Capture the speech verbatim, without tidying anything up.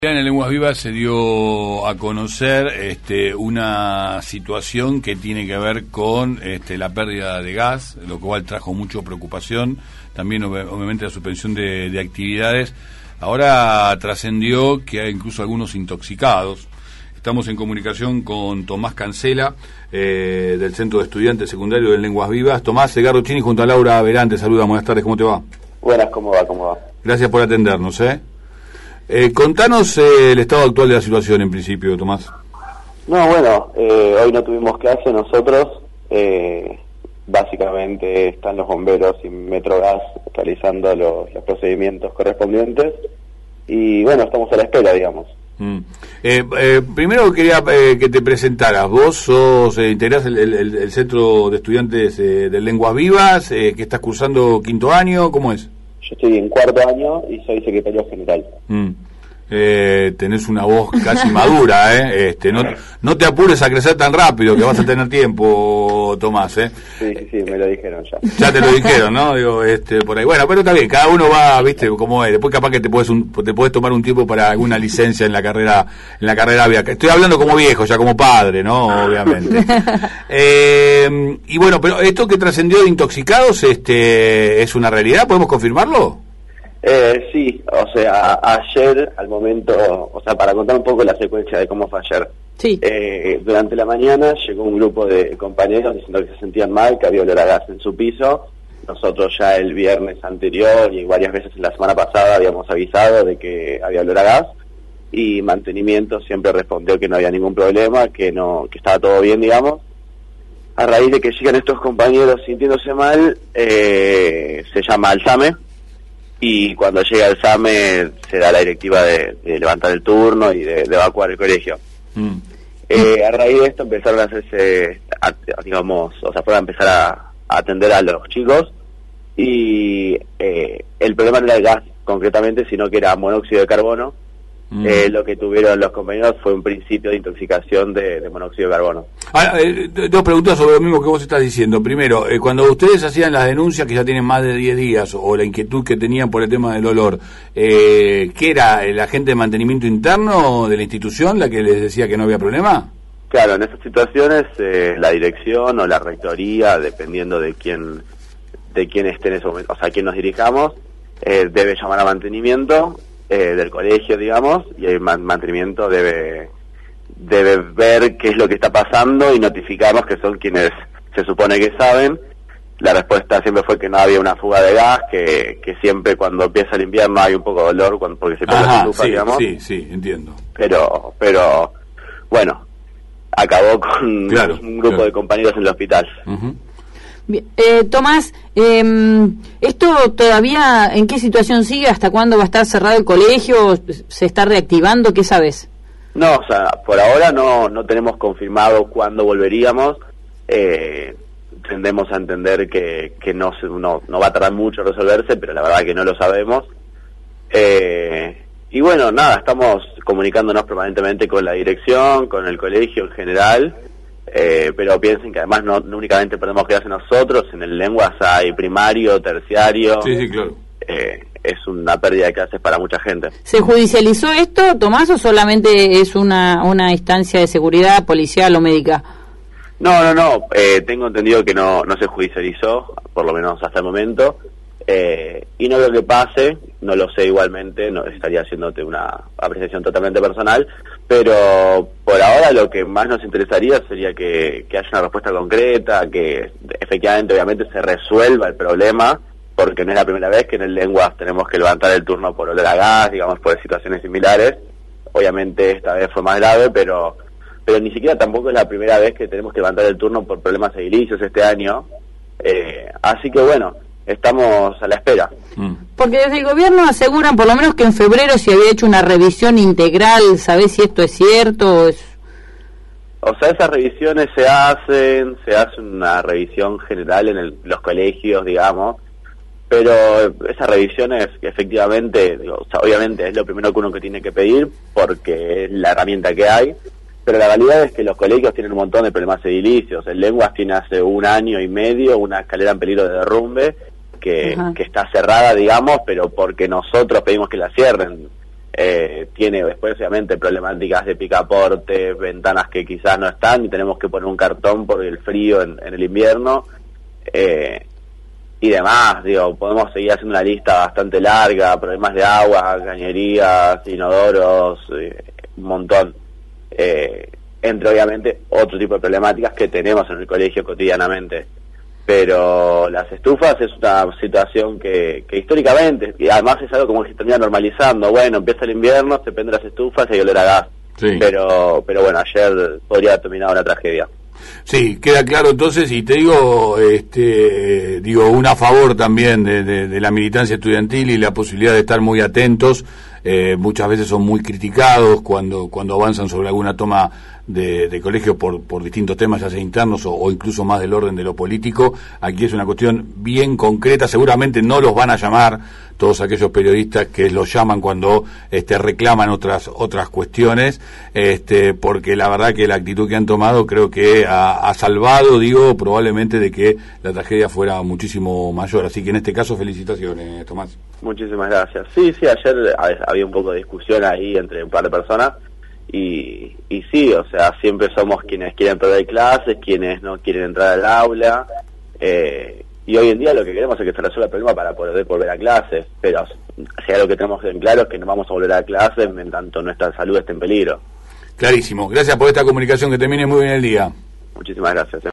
En Lenguas Vivas se dio a conocer este, una situación que tiene que ver con este, la pérdida de gas, lo cual trajo mucha preocupación, también obviamente la suspensión de, de actividades. Ahora trascendió que hay incluso algunos intoxicados. Estamos en comunicación con Tomás Cancela, eh, del Centro de Estudiantes Secundarios de Lenguas Vivas. Tomás, Edgardo Chini junto a Laura Verán, te saluda, buenas tardes, ¿cómo te va? Buenas, ¿cómo va? ¿Cómo va? Gracias por atendernos, ¿eh? Eh, contanos eh, el estado actual de la situación en principio, Tomás. No, bueno, eh, hoy no tuvimos clase nosotros, eh, básicamente están los bomberos y Metrogas realizando los, los procedimientos correspondientes y bueno, estamos a la espera, digamos. Mm. Eh, eh, primero quería eh, que te presentaras, vos sos, eh, integrás el, el, el Centro de Estudiantes eh, de Lenguas Vivas, eh, que estás cursando quinto año, ¿cómo es? Yo estoy en cuarto año y soy secretario general. Mm. Eh, tenés una voz casi madura, ¿eh? Este, no, no te apures a crecer tan rápido, que vas a tener tiempo, Tomás, ¿eh? Sí, sí, sí, me lo dijeron ya. Ya te lo dijeron, ¿no? Digo, este, por ahí. Bueno, pero está bien, cada uno va, viste, como es. Después capaz que te puedes un, te puedes tomar un tiempo para alguna licencia en la carrera, en la carrera vía. Estoy hablando como viejo, ya como padre, ¿no? Obviamente. eh, y bueno, pero esto que trascendió de intoxicados, este, ¿es una realidad? ¿Podemos confirmarlo? Eh, sí, o sea, ayer al momento, o sea, para contar un poco la secuencia de cómo fue ayer. Sí. Eh, durante la mañana llegó un grupo de compañeros diciendo que se sentían mal, que había olor a gas en su piso. Nosotros ya el viernes anterior y varias veces en la semana pasada habíamos avisado de que había olor a gas y mantenimiento siempre respondió que no había ningún problema, que no, que estaba todo bien, digamos. A raíz de que llegan estos compañeros sintiéndose mal, eh, se llama al SAME. Y cuando llega el SAME se da la directiva de, de levantar el turno y de, de evacuar el colegio. Mm. Eh, a raíz de esto empezaron a hacerse, a, digamos, o sea, fueron a empezar a, a atender a los chicos y eh, el problema no era el gas concretamente, sino que era monóxido de carbono. Mm. Eh, lo que tuvieron los compañeros fue un principio de intoxicación de, de monóxido de carbono. Ahora, eh, dos preguntas sobre lo mismo que vos estás diciendo. Primero, eh, cuando ustedes hacían las denuncias, que ya tienen más de diez días, o la inquietud que tenían por el tema del olor, eh, ¿qué era? ¿El agente de mantenimiento interno de la institución la que les decía que no había problema? Claro, en esas situaciones eh, la dirección o la rectoría, dependiendo de quién de quién esté en ese momento, o sea, quién nos dirijamos, eh, debe llamar a mantenimiento Eh, del colegio, digamos, y el man- mantenimiento debe debe ver qué es lo que está pasando y notificarnos, que son quienes se supone que saben. La respuesta siempre fue que no había una fuga de gas, que, que siempre cuando empieza el invierno hay un poco de olor cuando, porque se pone la estufa, sí, digamos. Sí, sí, entiendo. Pero, pero, bueno, acabó con claro, un grupo claro. de compañeros en el hospital. Uh-huh. Bien, eh, Tomás, eh, ¿esto todavía en qué situación sigue? ¿Hasta cuándo va a estar cerrado el colegio? ¿Se está reactivando? ¿Qué sabes? No, o sea, por ahora no no tenemos confirmado cuándo volveríamos. Eh, tendemos a entender que, que no, se, no no va a tardar mucho resolverse, pero la verdad que no lo sabemos. Eh, y bueno, nada, estamos comunicándonos permanentemente con la dirección, con el colegio en general. Eh, pero piensen que además no, no únicamente perdemos clases nosotros, en el Lenguas hay primario, terciario. Sí, sí, claro. Eh, es una pérdida de clases para mucha gente. ¿Se judicializó esto, Tomás, o solamente es una, una instancia de seguridad policial o médica? No, no, no, eh, tengo entendido que no, no se judicializó, por lo menos hasta el momento, eh, y no creo que pase, no lo sé igualmente, no estaría haciéndote una apreciación totalmente personal, pero por ahora lo que más nos interesaría sería que, que haya una respuesta concreta, que efectivamente obviamente se resuelva el problema, porque no es la primera vez que en el Lenguas tenemos que levantar el turno por olor a gas, digamos, por situaciones similares. Obviamente esta vez fue más grave, pero pero ni siquiera tampoco es la primera vez que tenemos que levantar el turno por problemas edilicios este año. Eh, así que bueno, estamos a la espera. Porque desde el gobierno aseguran por lo menos que en febrero se había hecho una revisión integral. ¿Sabés si esto es cierto? O, es... o sea, esas revisiones se hacen, se hace una revisión general en el, los colegios, digamos, pero esas revisiones efectivamente, digo, o sea, obviamente es lo primero que uno que tiene que pedir porque es la herramienta que hay, pero la realidad es que los colegios tienen un montón de problemas edilicios. El Lenguas tiene hace un año y medio una escalera en peligro de derrumbe que, que está cerrada, digamos, pero porque nosotros pedimos que la cierren. Eh, tiene después obviamente problemáticas de picaporte, ventanas que quizás no están y tenemos que poner un cartón por el frío en, en el invierno, eh, y demás. Digo, podemos seguir haciendo una lista bastante larga, problemas de agua, cañerías, inodoros, eh, un montón, eh, entre obviamente otro tipo de problemáticas que tenemos en el colegio cotidianamente. Pero las estufas es una situación que, que históricamente, y además es algo como que se termina normalizando. Bueno, empieza el invierno, se prenden las estufas y hay olor a gas. Sí. Pero, pero bueno, ayer podría haber terminado una tragedia. Sí, queda claro entonces, y te digo, este, digo, un a favor también de, de, de la militancia estudiantil y la posibilidad de estar muy atentos. Eh, muchas veces son muy criticados cuando cuando avanzan sobre alguna toma de, de colegio por, por distintos temas, ya sea internos o, o incluso más del orden de lo político. Aquí es una cuestión bien concreta, seguramente no los van a llamar todos aquellos periodistas que los llaman cuando este, reclaman otras otras cuestiones, este, porque la verdad que la actitud que han tomado creo que ha, ha salvado, digo, probablemente de que la tragedia fuera muchísimo mayor. Así que en este caso, felicitaciones, Tomás. Muchísimas gracias. Sí, sí, ayer había un poco de discusión ahí entre un par de personas y, y sí, o sea, siempre somos quienes quieren perder clases, quienes no quieren entrar al aula, eh, y hoy en día lo que queremos es que se resuelva el problema para poder volver a clases, pero si algo que tenemos en claro es que no vamos a volver a clases en tanto nuestra salud esté en peligro. Clarísimo. Gracias por esta comunicación, que termine muy bien el día. Muchísimas gracias.